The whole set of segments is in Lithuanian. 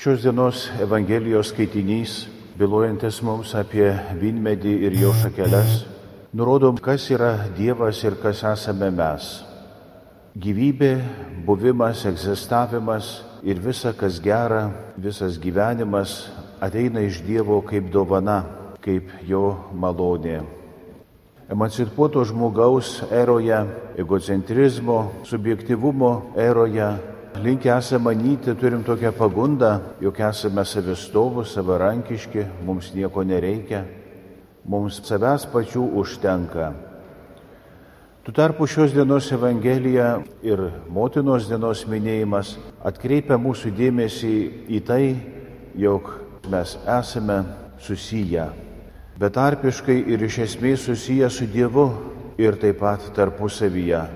Šios dienos Evangelijos skaitinys, bylojantis mums apie vynmedį ir jo šakeles, nurodo, kas yra Dievas ir kas esame mes. Gyvybė, buvimas, egzistavimas ir visa, kas gera, visas gyvenimas ateina iš Dievo kaip dovana, kaip jo malonė. Emancipuoto žmogaus eroje, egocentrizmo, subjektyvumo eroje, linkę esame manyti, turim tokią pagundą, jog esame savistovus, savarankiški, mums nieko nereikia, mums savęs pačių užtenka. Tuo tarpu šios dienos Evangelija ir motinos dienos minėjimas atkreipia mūsų dėmesį į tai, jog mes esame susiję, betarpiškai ir iš esmės susiję su Dievu ir taip pat tarpusavyje.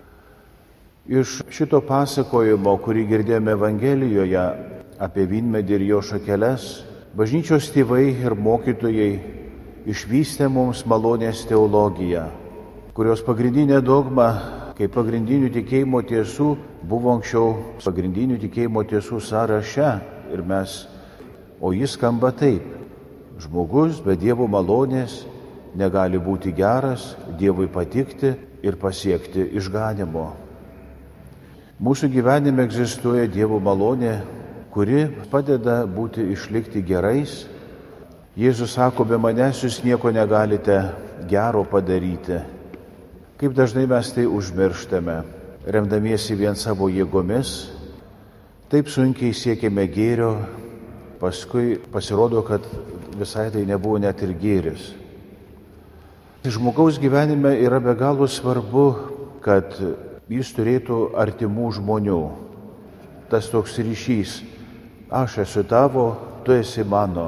Iš šito pasakojimo, kurį girdėjome Evangelijoje apie vynmedį ir jo šakeles, bažnyčios tėvai ir mokytojai išvystė mums malonės teologiją, kurios pagrindinė dogma, kaip pagrindinių tikėjimo tiesų, buvo anksčiau pagrindinių tikėjimo tiesų sąraše o jis skamba taip: žmogus be Dievo malonės negali būti geras, Dievui patikti ir pasiekti išganymo. Mūsų gyvenime egzistuoja Dievo malonė, kuri padeda išlikti gerais. Jėzus sako, be manęs jūs nieko negalite gero padaryti. Kaip dažnai mes tai užmirštame, remdamiesi vien savo jėgomis, taip sunkiai siekėme gėrio, paskui pasirodo, kad visai tai nebuvo net ir gėris. Žmogaus gyvenime yra be galo svarbu, kad jis turėtų artimų žmonių. Tas toks ryšys: aš esu tavo, tu esi mano.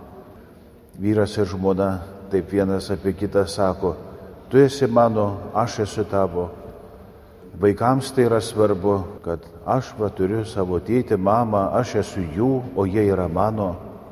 Vyras ir žmona taip vienas apie kitą sako: tu esi mano, aš esu tavo. Vaikams tai yra svarbu, kad aš turiu savo tėtį, mamą, aš esu jų, o jie yra mano.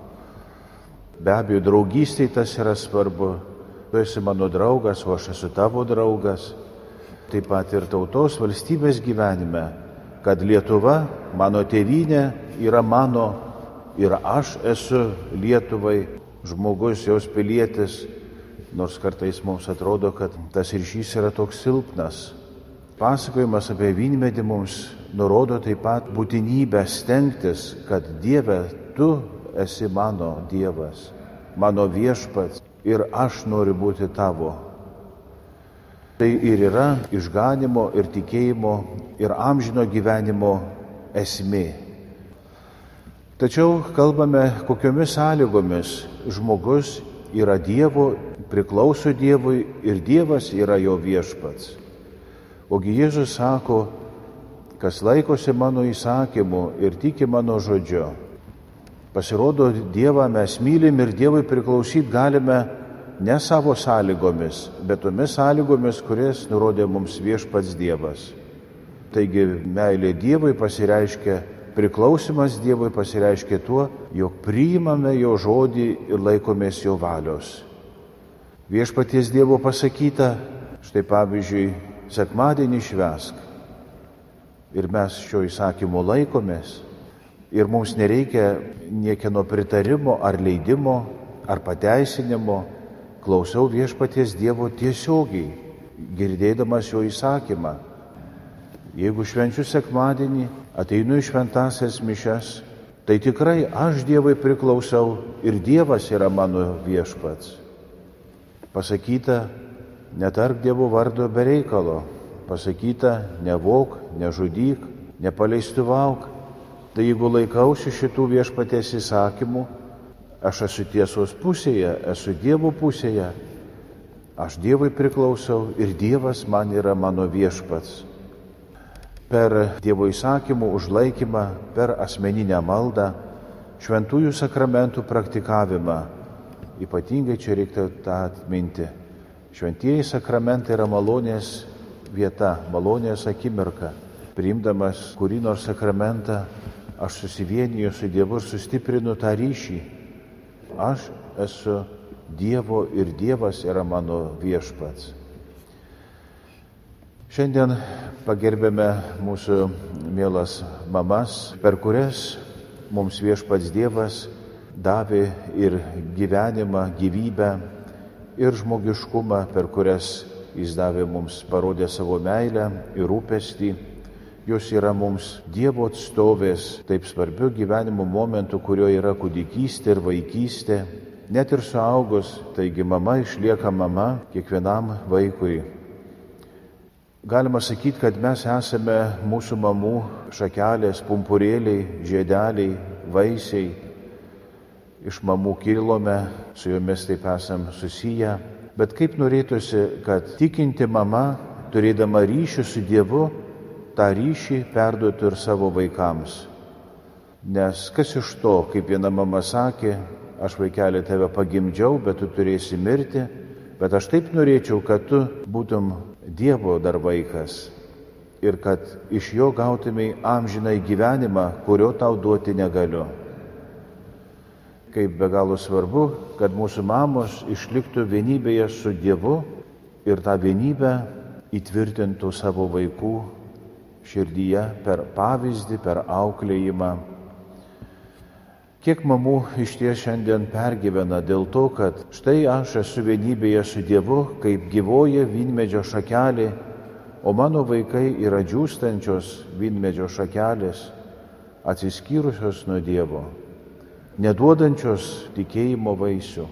Be abejo, draugystėje tas yra svarbu. Tu esi mano draugas, o aš esu tavo draugas. Taip pat ir tautos valstybės gyvenime, kad Lietuva, mano tėvynė, yra mano ir aš esu Lietuvai žmogus, jos pilietis, nors kartais mums atrodo, kad tas ryšys yra toks silpnas. Pasakojimas apie vynmedį mums nurodo taip pat būtinybę stengtis, kad Dieve, tu esi mano Dievas, mano viešpats ir aš noriu būti tavo. Tai ir yra išganymo ir tikėjimo ir amžino gyvenimo esmė. Tačiau kalbame, kokiomis sąlygomis žmogus yra Dievo, priklauso Dievui ir Dievas yra jo viešpats. Ogi Jėzus sako, kas laikosi mano įsakymų ir tiki mano žodžiu. Pasirodo, Dievą mes mylim ir Dievui priklausyti galime ne savo sąlygomis, bet tomis sąlygomis, kurias nurodė mums viešpats Dievas. Taigi meilė Dievui pasireiškia, priklausimas Dievui pasireiškia tuo, jog priimame jo žodį ir laikomės jo valios. Viešpaties Dievo pasakyta, štai pavyzdžiui, sekmadienį švęsk. Ir mes šio įsakymo laikomės. Ir mums nereikia niekieno pritarimo ar leidimo ar pateisinimo. Klausau viešpaties Dievo tiesiogiai, girdėdamas jo įsakymą. Jeigu švenčiu sekmadienį, ateinu į šventąsias mišias, tai tikrai aš Dievui priklausau ir Dievas yra mano viešpats. Pasakyta, netark Dievo vardo be reikalo. Pasakyta, nevok, nežudyk, nepaleistuvauk. Tai jeigu laikausi šitų viešpaties įsakymų, aš esu tiesos pusėje, esu Dievo pusėje, aš Dievui priklausau ir Dievas man yra mano viešpats. Per Dievo įsakymų užlaikymą, per asmeninę maldą, šventųjų sakramentų praktikavimą, ypatingai čia reikia tą atminti. Šventieji sakramentai yra malonės vieta, malonės akimirka. Priimdamas kurį nors sakramentą, aš susivieniju su Dievu ir sustiprinu tą ryšį. Aš esu Dievo ir Dievas yra mano viešpats. Šiandien pagerbėme mūsų mielas mamas, per kurias mums Viešpats Dievas davė ir gyvenimą, gyvybę, ir žmogiškumą, per kurias Jis davė mums, parodė savo meilę ir rūpestį. Jos yra mums Dievo atstovės taip svarbiu gyvenimo momentu, kurio yra kūdikystė ir vaikystė. Net ir suaugus, taigi mama išlieka mama kiekvienam vaikui. Galima sakyti, kad mes esame mūsų mamų šakelės, pumpurėliai, žiedeliai, vaisiai. Iš mamų kilome, su jomis taip esam susiję. Bet kaip norėtųsi, kad tikinti mama, turėdama ryšį su Dievu, tą ryšį perduotų ir savo vaikams. Nes kas iš to, kaip viena mama sakė, aš vaikelį tave pagimdžiau, bet tu turėsi mirti, bet aš taip norėčiau, kad tu būtum Dievo dar vaikas ir kad iš jo gautumai amžinai gyvenimą, kurio tau duoti negaliu. Kaip be galo svarbu, kad mūsų mamos išliktų vienybėje su Dievu ir tą vienybę įtvirtintų savo vaikų širdyje per pavyzdį, per auklėjimą. Kiek mamų iš ties šiandien pergyvena dėl to, kad štai aš esu vienybėje su Dievu kaip gyvoji vynmedžio šakelė, o mano vaikai yra džiūstančios vynmedžio šakelės, atsiskyrusios nuo Dievo, neduodančios tikėjimo vaisių.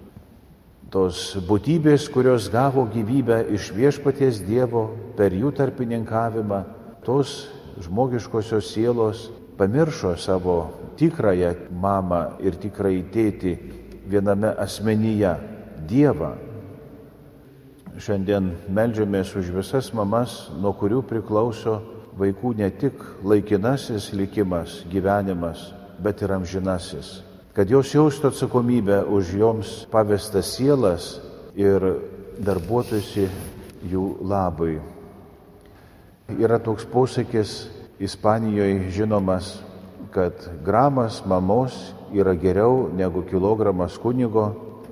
Tos būtybės, kurios gavo gyvybę iš Viešpaties Dievo per jų tarpininkavimą, tos žmogiškosios sielos pamiršo savo tikrąją mamą ir tikrąjį tėtį viename asmenyje – Dievą. Šiandien meldžiamės už visas mamas, nuo kurių priklauso vaikų ne tik laikinasis likimas, gyvenimas, bet ir amžinasis. Kad jos jaustų atsakomybę už joms pavestas sielas ir darbuotųsi jų labui. Yra toks posakis Ispanijoje žinomas, kad gramas mamos yra geriau negu kilogramas kunigo.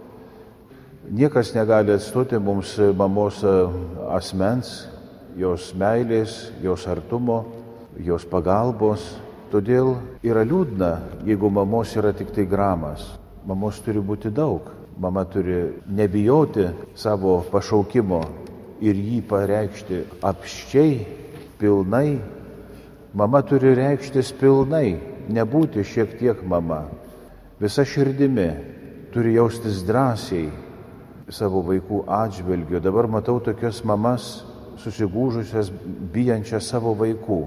Niekas negali atstoti mums mamos asmens, jos meilės, jos artumo, jos pagalbos. Todėl yra liūdna, jeigu mamos yra tik tai gramas. Mamos turi būti daug. Mama turi nebijoti savo pašaukimo ir jį pareikšti apsčiai, pilnai. Mama turi reikštis pilnai, nebūti šiek tiek mama. Visa širdimi turi jaustis drąsiai savo vaikų atžvilgiu. Dabar matau tokias mamas susigūžusias, bijančias savo vaikų.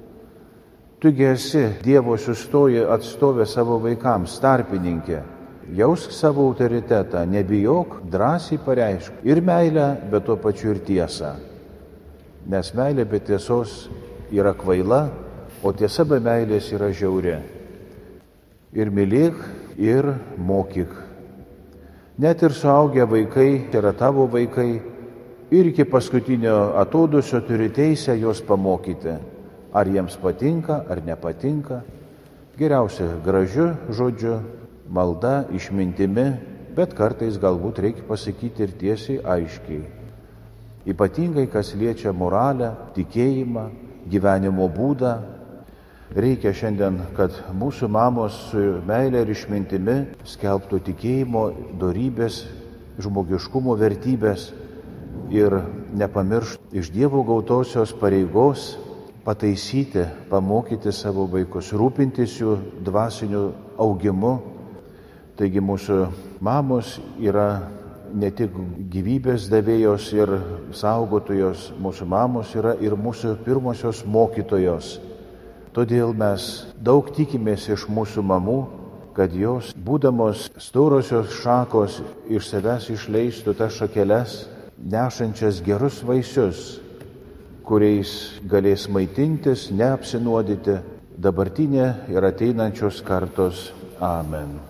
Tugi esi Dievo siųstoji atstovė savo vaikams, tarpininkė. Jausk savo autoritetą, nebijok, drąsiai pareišk ir meilę, bet tuo pačiu ir tiesą. Nes meilė be tiesos yra kvaila, o tiesa be meilės yra žiauri. Ir mylėk, ir mokyk. Net ir suaugę vaikai yra tavo vaikai ir iki paskutinio atodūsio turi teisę juos pamokyti. Ar jiems patinka, ar nepatinka. Geriausia gražiu žodžiu, malda, išmintimi, bet kartais galbūt reikia pasakyti ir tiesiai, aiškiai. Ypatingai, kas liečia moralę, tikėjimą, gyvenimo būdą. Reikia šiandien, kad mūsų mamos su meilė ir išmintimi skelbtų tikėjimo, dorybės, žmogiškumo vertybės ir nepamirštų iš Dievo gautosios pareigos pataisyti, pamokyti savo vaikus, rūpintis jų dvasiniu augimu. Taigi mūsų mamos yra ne tik gyvybės davėjos ir saugotojos, mūsų mamos yra ir mūsų pirmosios mokytojos. Todėl mes daug tikimės iš mūsų mamų, kad jos, būdamos storosios šakos, iš savęs išleistų tas šakeles, nešančias gerus vaisius, kuriais galės maitintis, neapsinuodyti dabartinė ir ateinančios kartos. Amen.